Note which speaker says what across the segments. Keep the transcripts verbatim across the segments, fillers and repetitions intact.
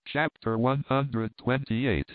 Speaker 1: Chapter one hundred twenty-eight.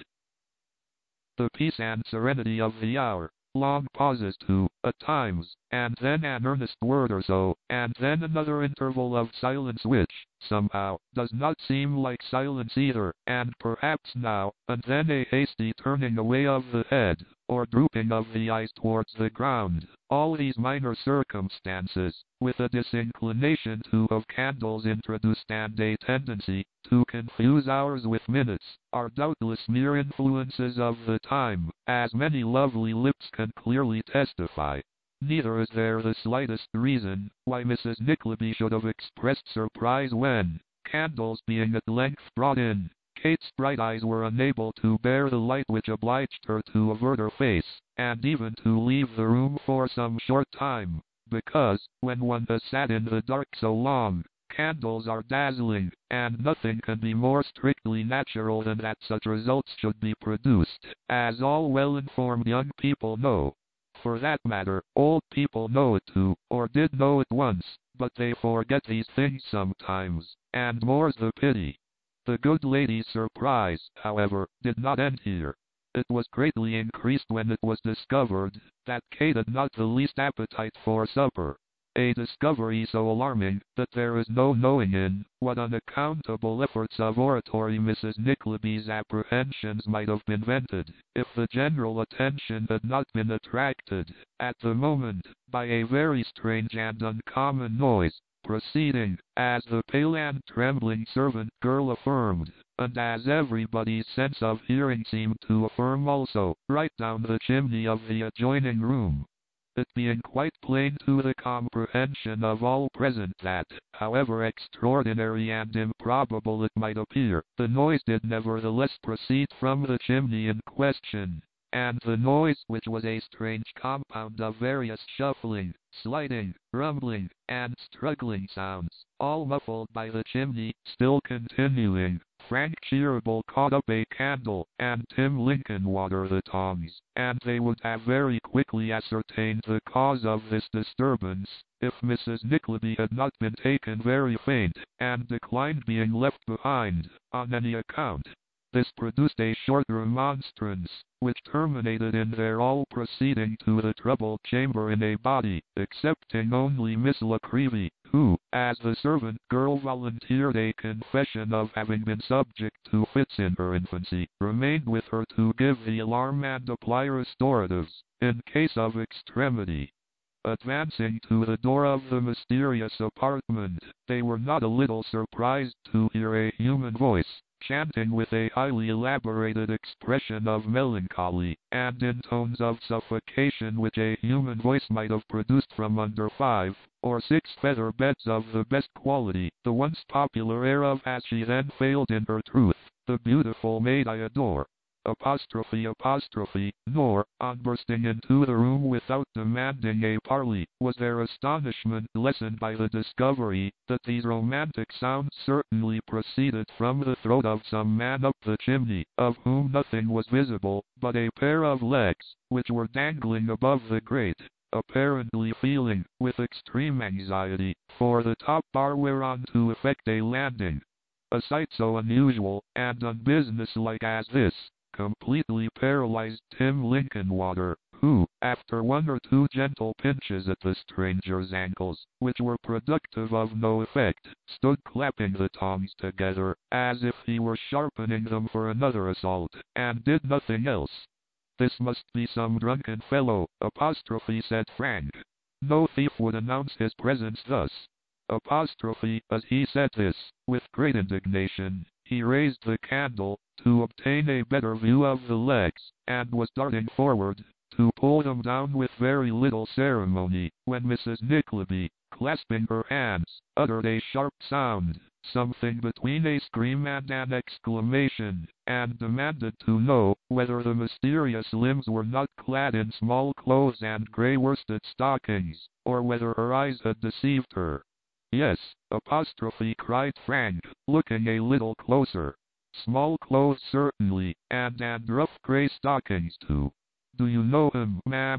Speaker 1: The peace and serenity of the hour. Long pauses too, at times, and then an earnest word or so, and then another interval of silence which, somehow, does not seem like silence either, and perhaps now, and then a hasty turning away of the head, or drooping of the eyes towards the ground. All these minor circumstances, with a disinclination too of candles introduced and a tendency to confuse hours with minutes, are doubtless mere influences of the time, as many lovely lips can clearly testify. Neither is there the slightest reason why Missus Nickleby should have expressed surprise when, candles being at length brought in, Kate's bright eyes were unable to bear the light which obliged her to avert her face, and even to leave the room for some short time, because, when one has sat in the dark so long, candles are dazzling, and nothing can be more strictly natural than that such results should be produced, as all well-informed young people know. For that matter, old people know it too, or did know it once, but they forget these things sometimes, and more's the pity. The good lady's surprise, however, did not end here. It was greatly increased when it was discovered that Kate had not the least appetite for supper. A discovery so alarming that there is no knowing in what unaccountable efforts of oratory Missus Nickleby's apprehensions might have been vented, if the general attention had not been attracted, at the moment, by a very strange and uncommon noise, proceeding, as the pale and trembling servant girl affirmed, and as everybody's sense of hearing seemed to affirm also, right down the chimney of the adjoining room. It being quite plain to the comprehension of all present that, however extraordinary and improbable it might appear, the noise did nevertheless proceed from the chimney in question, and the noise, which was a strange compound of various shuffling, sliding, rumbling, and struggling sounds, all muffled by the chimney, still continuing, Frank Cheeryble caught up a candle, and Tim Linkinwater the tongs, and they would have very quickly ascertained the cause of this disturbance, if Missus Nickleby had not been taken very faint, and declined being left behind, on any account. This produced a short remonstrance, which terminated in their all proceeding to the troubled chamber in a body, excepting only Miss La Creevy, who, as the servant girl volunteered a confession of having been subject to fits in her infancy, remained with her to give the alarm and apply restoratives, in case of extremity. Advancing to the door of the mysterious apartment, they were not a little surprised to hear a human voice, chanting with a highly elaborated expression of melancholy, and in tones of suffocation which a human voice might have produced from under five or six feather beds of the best quality, the once popular air of "Has she then failed in her truth, the beautiful maid I adore?" Apostrophe apostrophe, nor, on bursting into the room without demanding a parley, was their astonishment lessened by the discovery that these romantic sounds certainly proceeded from the throat of some man up the chimney, of whom nothing was visible but a pair of legs, which were dangling above the grate, apparently feeling, with extreme anxiety, for the top bar whereon to effect a landing. A sight so unusual and unbusinesslike as this completely paralyzed Tim Linkinwater, who, after one or two gentle pinches at the stranger's ankles, which were productive of no effect, stood clapping the tongs together, as if he were sharpening them for another assault, and did nothing else. "This must be some drunken fellow," apostrophe said Frank. "No thief would announce his presence thus." Apostrophe, as he said this, with great indignation, he raised the candle, to obtain a better view of the legs, and was darting forward, to pull them down with very little ceremony, when Missus Nickleby, clasping her hands, uttered a sharp sound, something between a scream and an exclamation, and demanded to know whether the mysterious limbs were not clad in small clothes and grey worsted stockings, or whether her eyes had deceived her. "Yes," apostrophe cried Frank, looking a little closer. "Small clothes certainly, and and rough grey stockings too. Do you know him, ma'am?"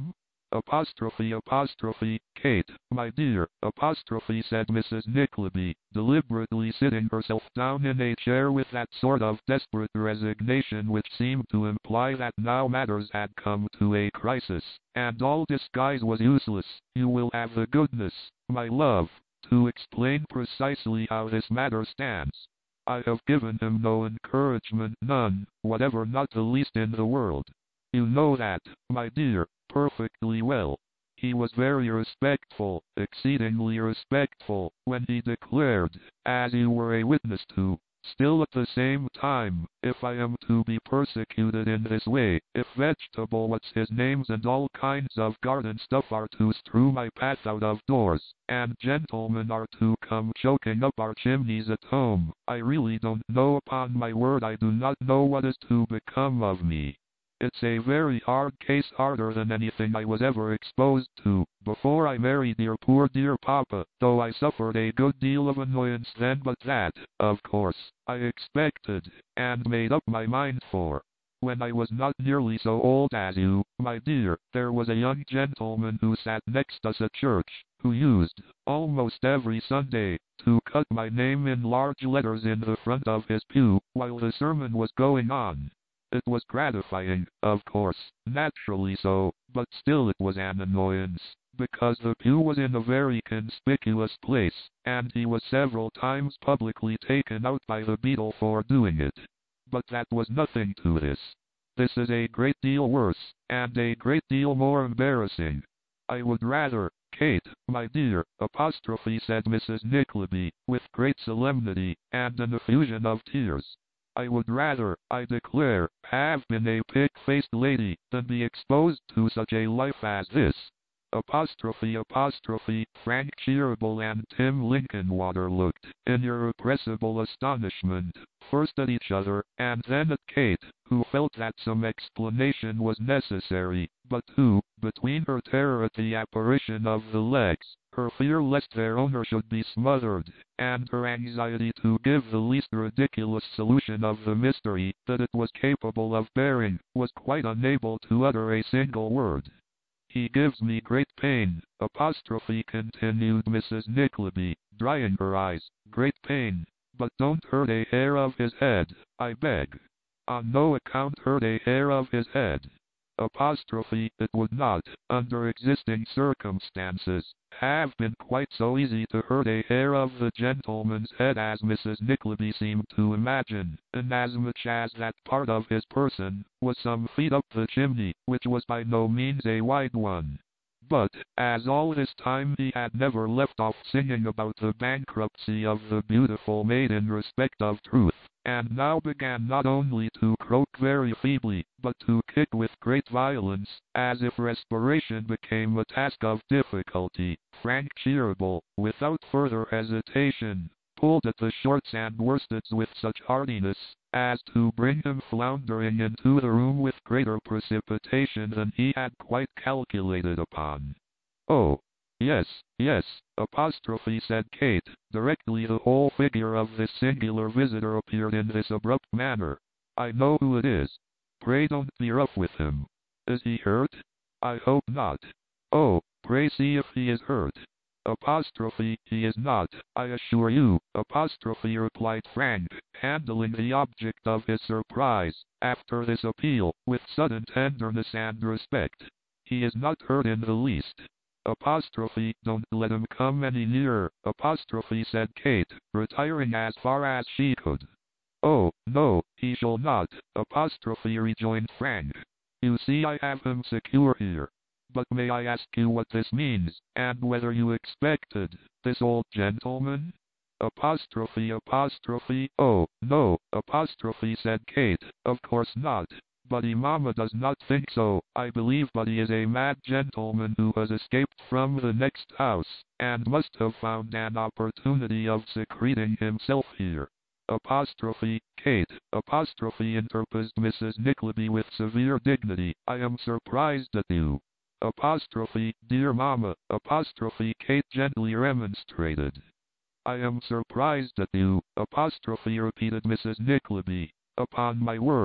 Speaker 1: Apostrophe apostrophe, Kate, my dear, apostrophe said Missus Nickleby, deliberately sitting herself down in a chair with that sort of desperate resignation which seemed to imply that now matters had come to a crisis, and all disguise was useless. You will have the goodness, my love, to explain precisely how this matter stands. I have given him no encouragement, none, whatever, not the least in the world. You know that, my dear, perfectly well. He was very respectful, exceedingly respectful, when he declared, as you were a witness to. Still at the same time, if I am to be persecuted in this way, if vegetable what's his names and all kinds of garden stuff are to strew my path out of doors, and gentlemen are to come choking up our chimneys at home, I really don't know, upon my word I do not know what is to become of me. It's a very hard case, harder than anything I was ever exposed to before I married your poor dear papa, though I suffered a good deal of annoyance then, but that, of course, I expected, and made up my mind for. When I was not nearly so old as you, my dear, there was a young gentleman who sat next us at church, who used, almost every Sunday, to cut my name in large letters in the front of his pew, while the sermon was going on. It was gratifying, of course, naturally so, but still it was an annoyance, because the pew was in a very conspicuous place, and he was several times publicly taken out by the beadle for doing it. But that was nothing to this. This is a great deal worse, and a great deal more embarrassing. I would rather, Kate, my dear, apostrophe said Missus Nickleby, with great solemnity, and an effusion of tears. I would rather, I declare, have been a pig-faced lady, than be exposed to such a life as this. Apostrophe apostrophe, Frank Cheeryble and Tim Linkinwater looked, in irrepressible astonishment, first at each other, and then at Kate, who felt that some explanation was necessary, but who, between her terror at the apparition of the legs, her fear lest their owner should be smothered, and her anxiety to give the least ridiculous solution of the mystery that it was capable of bearing, was quite unable to utter a single word. He gives me great pain, apostrophe continued Missus Nickleby, drying her eyes, great pain, but don't hurt a hair of his head, I beg. On no account hurt a hair of his head. Apostrophe, it would not, under existing circumstances, have been quite so easy to hurt a hair of the gentleman's head as Missus Nickleby seemed to imagine, inasmuch as that part of his person was some feet up the chimney, which was by no means a wide one. But, as all this time he had never left off singing about the bankruptcy of the beautiful maid in respect of truth, and now began not only to croak very feebly, but to kick with great violence, as if respiration became a task of difficulty, Frank Cheeryble, without further hesitation, pulled at the shorts and worsteds with such heartiness, as to bring him floundering into the room with greater precipitation than he had quite calculated upon. Oh, yes, yes, apostrophe said Kate, directly the whole figure of this singular visitor appeared in this abrupt manner. I know who it is. Pray don't be rough with him. Is he hurt? I hope not. Oh, pray see if he is hurt. Apostrophe, he is not, I assure you, apostrophe replied Frank, handling the object of his surprise, after this appeal, with sudden tenderness and respect. He is not hurt in the least. Apostrophe, don't let him come any nearer, apostrophe said Kate, retiring as far as she could. Oh, no, he shall not, apostrophe rejoined Frank. You see I have him secure here. But may I ask you what this means, and whether you expected this old gentleman? Apostrophe apostrophe, oh, no, apostrophe said Kate, of course not. Buddy Mama does not think so, I believe Buddy is a mad gentleman who has escaped from the next house, and must have found an opportunity of secreting himself here. Apostrophe, Kate, apostrophe interposed Missus Nickleby with severe dignity, I am surprised at you. Apostrophe, dear Mama, apostrophe Kate gently remonstrated. I am surprised at you, apostrophe repeated Missus Nickleby. Upon my word,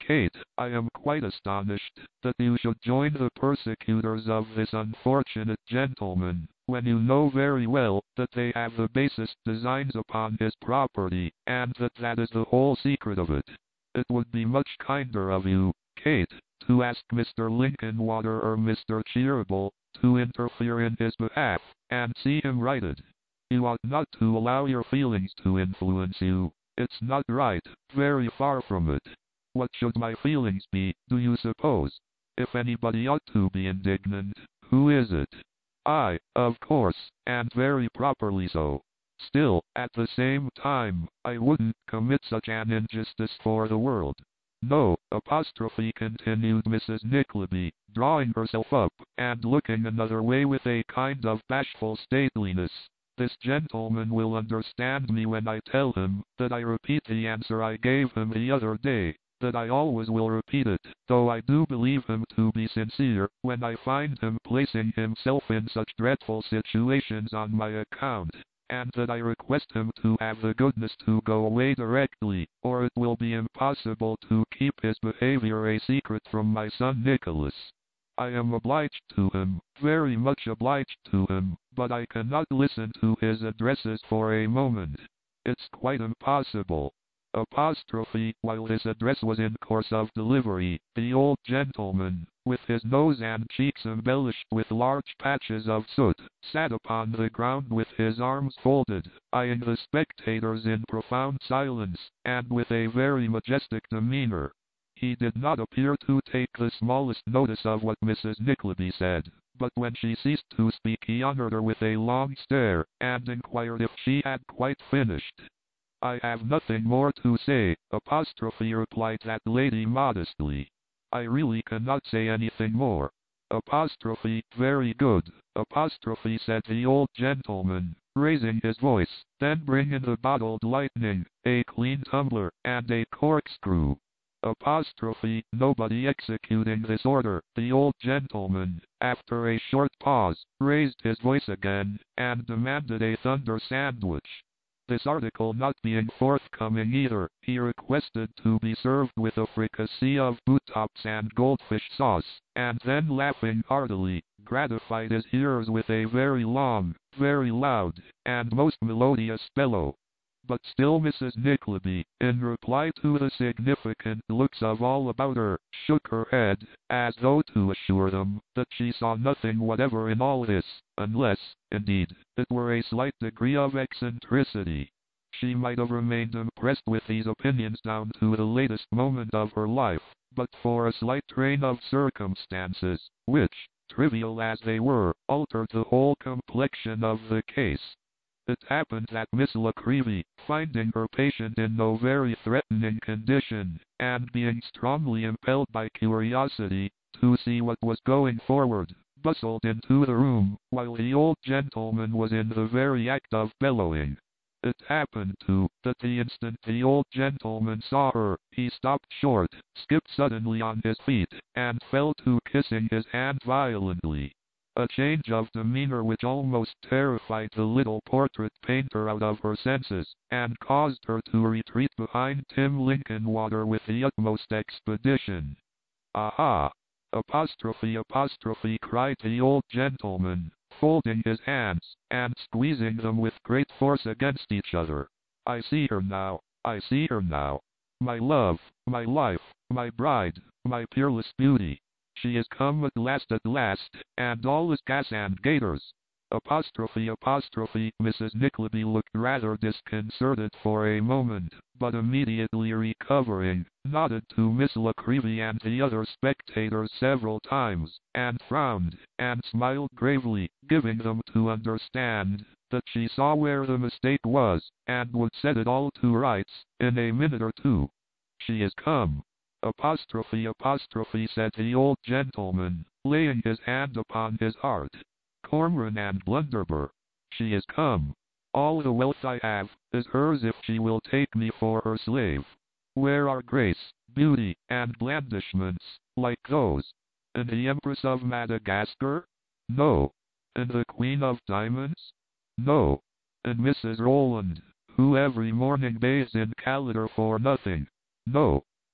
Speaker 1: Kate, I am quite astonished that you should join the persecutors of this unfortunate gentleman, when you know very well that they have the basest designs upon his property, and that that is the whole secret of it. It would be much kinder of you, Kate, to ask Mister Linkinwater or Mister Cheeryble to interfere in his behalf, and see him righted. You ought not to allow your feelings to influence you. It's not right, very far from it. What should my feelings be, do you suppose? If anybody ought to be indignant, who is it? I, of course, and very properly so. Still, at the same time, I wouldn't commit such an injustice for the world. No, apostrophe continued Missus Nickleby, drawing herself up, and looking another way with a kind of bashful stateliness. This gentleman will understand me when I tell him that I repeat the answer I gave him the other day, that I always will repeat it, though I do believe him to be sincere, when I find him placing himself in such dreadful situations on my account, and that I request him to have the goodness to go away directly, or it will be impossible to keep his behavior a secret from my son Nicholas. I am obliged to him, very much obliged to him, but I cannot listen to his addresses for a moment. It's quite impossible. Apostrophe, while this address was in course of delivery, the old gentleman, with his nose and cheeks embellished with large patches of soot, sat upon the ground with his arms folded, eyeing the spectators in profound silence, and with a very majestic demeanor. He did not appear to take the smallest notice of what Missus Nickleby said, but when she ceased to speak he honored her with a long stare, and inquired if she had quite finished. I have nothing more to say, apostrophe replied that lady modestly. I really cannot say anything more. Apostrophe, very good, apostrophe said the old gentleman, raising his voice, then bring in the bottled lightning, a clean tumbler, and a corkscrew. Apostrophe, nobody executing this order, the old gentleman, after a short pause, raised his voice again, and demanded a thunder sandwich. This article not being forthcoming either, he requested to be served with a fricassee of boot tops and goldfish sauce, and then laughing heartily, gratified his hearers with a very long, very loud, and most melodious bellow. But still Missus Nickleby, in reply to the significant looks of all about her, shook her head, as though to assure them that she saw nothing whatever in all this, unless, indeed, it were a slight degree of eccentricity. She might have remained impressed with these opinions down to the latest moment of her life, but for a slight train of circumstances, which, trivial as they were, altered the whole complexion of the case. It happened that Miss La Creevy, finding her patient in no very threatening condition, and being strongly impelled by curiosity to see what was going forward, bustled into the room, while the old gentleman was in the very act of bellowing. It happened, too, that the instant the old gentleman saw her, he stopped short, skipped suddenly on his feet, and fell to kissing his hand violently. A change of demeanor which almost terrified the little portrait painter out of her senses, and caused her to retreat behind Tim Linkinwater with the utmost expedition. Aha! Apostrophe apostrophe cried the old gentleman, folding his hands, and squeezing them with great force against each other. I see her now, I see her now. My love, my life, my bride, my peerless beauty. She is come at last at last, and all is gas and gaiters. Apostrophe apostrophe Missus Nickleby looked rather disconcerted for a moment, but immediately recovering, nodded to Miss La Creevy and the other spectators several times, and frowned, and smiled gravely, giving them to understand that she saw where the mistake was, and would set it all to rights in a minute or two. She is come. Apostrophe apostrophe said the old gentleman, laying his hand upon his heart. Cormoran and Blunderbore. She is come. All the wealth I have is hers if she will take me for her slave. Where are grace, beauty, and blandishments, like those? In the Empress of Madagascar? No. In the Queen of Diamonds? No. In Missus Rowland, who every morning bathes in Calendar for nothing? No.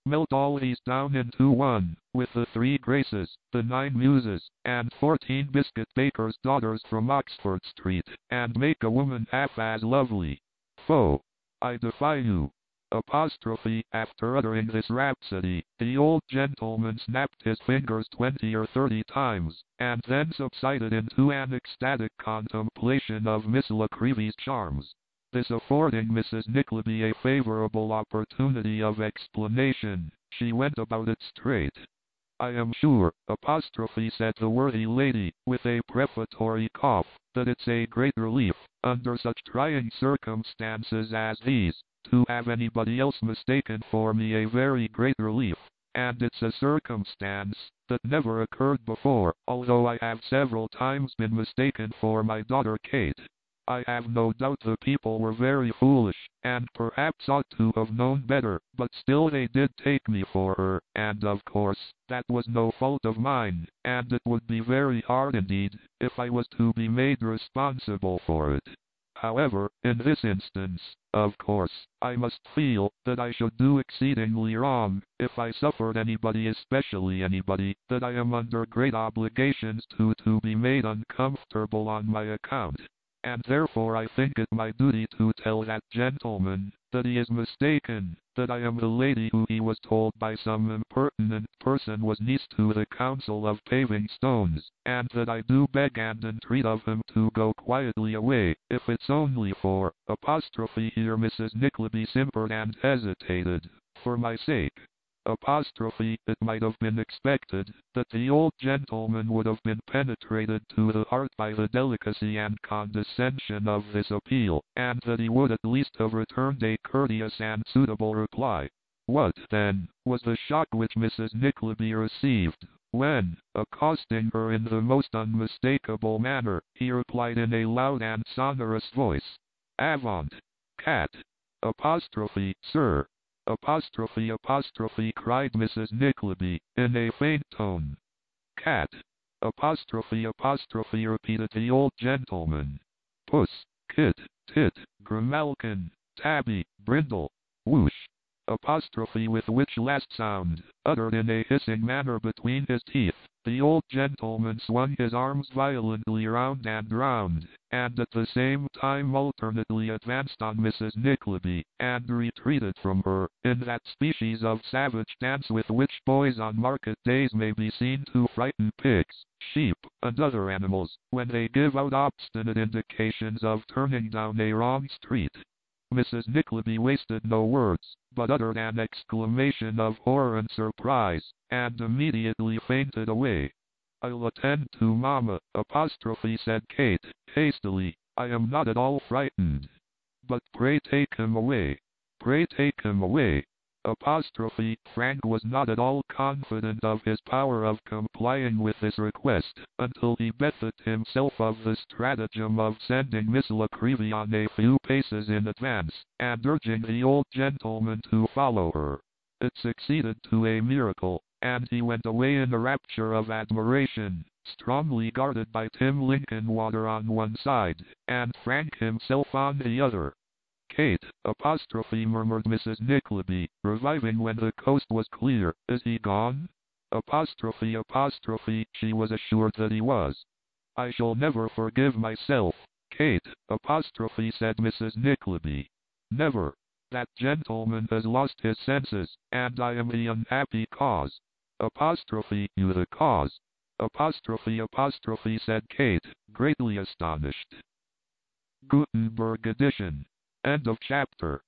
Speaker 1: Melt all these down into one, with the three Graces, the nine Muses, and fourteen biscuit bakers' daughters from Oxford Street, and make a woman half as lovely. Foh! I defy you. Apostrophe. After uttering this rhapsody, the old gentleman snapped his fingers twenty or thirty times, and then subsided into an ecstatic contemplation of Miss La Creevy's charms. This affording Missus Nickleby a favorable opportunity of explanation, she went about it straight. I am sure, apostrophe said the worthy lady, with a prefatory cough, that it's a great relief, under such trying circumstances as these, to have anybody else mistaken for me, a very great relief, and it's a circumstance that never occurred before, although I have several times been mistaken for my daughter Kate. I have no doubt the people were very foolish, and perhaps ought to have known better, but still they did take me for her, and of course, that was no fault of mine, and it would be very hard indeed, if I was to be made responsible for it. However, in this instance, of course, I must feel that I should do exceedingly wrong, if I suffered anybody, especially anybody, that I am under great obligations to, to be made uncomfortable on my account. And therefore I think it my duty to tell that gentleman that he is mistaken, that I am the lady who he was told by some impertinent person was niece to the Council of Paving Stones, and that I do beg and entreat of him to go quietly away, if it's only for, apostrophe here Missus Nickleby simpered and hesitated, for my sake. Apostrophe, it might have been expected that the old gentleman would have been penetrated to the heart by the delicacy and condescension of this appeal, and that he would at least have returned a courteous and suitable reply. What, then, was the shock which Missus Nickleby received, when, accosting her in the most unmistakable manner, he replied in a loud and sonorous voice, "Avaunt, cat!" Apostrophe, sir. Apostrophe apostrophe cried Missus Nickleby, in a faint tone. Cat. Apostrophe apostrophe repeated the old gentleman. Puss, kit, tit, grimalkin, tabby, brindle, whoosh. Apostrophe with which last sound, uttered in a hissing manner between his teeth, the old gentleman swung his arms violently round and round, and at the same time alternately advanced on Missus Nickleby, and retreated from her, in that species of savage dance with which boys on market days may be seen to frighten pigs, sheep, and other animals, when they give out obstinate indications of turning down a wrong street. Missus Nickleby wasted no words, but uttered an exclamation of horror and surprise, and immediately fainted away. I'll attend to Mamma, apostrophe said Kate, hastily. I am not at all frightened. But pray take him away. Pray take him away. Apostrophe, Frank was not at all confident of his power of complying with this request, until he bethought himself of the stratagem of sending Miss La Creevy on a few paces in advance, and urging the old gentleman to follow her. It succeeded to a miracle, and he went away in a rapture of admiration, strongly guarded by Tim Linkinwater on one side, and Frank himself on the other. Kate, apostrophe murmured Missus Nickleby, reviving when the coast was clear, is he gone? Apostrophe apostrophe, she was assured that he was. I shall never forgive myself, Kate, apostrophe said Missus Nickleby. Never. That gentleman has lost his senses, and I am the unhappy cause. Apostrophe, you the cause. Apostrophe apostrophe said Kate, greatly astonished. Gutenberg edition. End of chapter.